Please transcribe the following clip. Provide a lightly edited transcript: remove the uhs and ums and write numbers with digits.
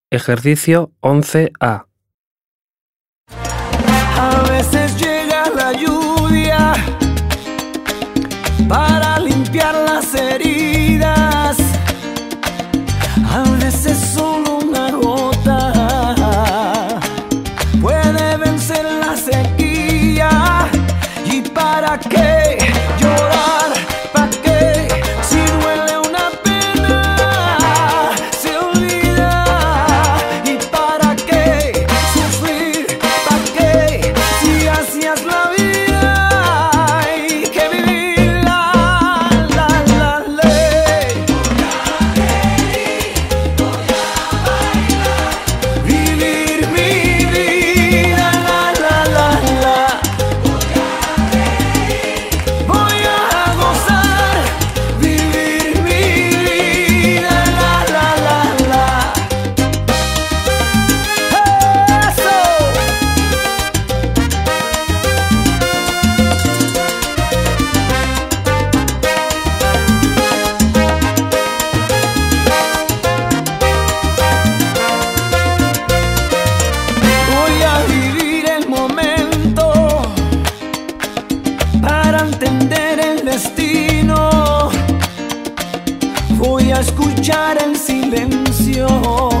Ejercicio 11A. A veces llega la lluvia para limpiar las heridas. A veces solo una gota puede vencer la sequía. ¿Y para qué llorar? ¿Para qué? Si duele una pena, se olvida. ¿Y para qué sufrir? ¿Para qué? Si hacías la vida, hay que vivirla, la ley. Vivir mi vida, la. Voy a gozar, vivir mi vida, la. ¡Eso! Voy a vivir el momento para entender el destino. Voy a escuchar el silencio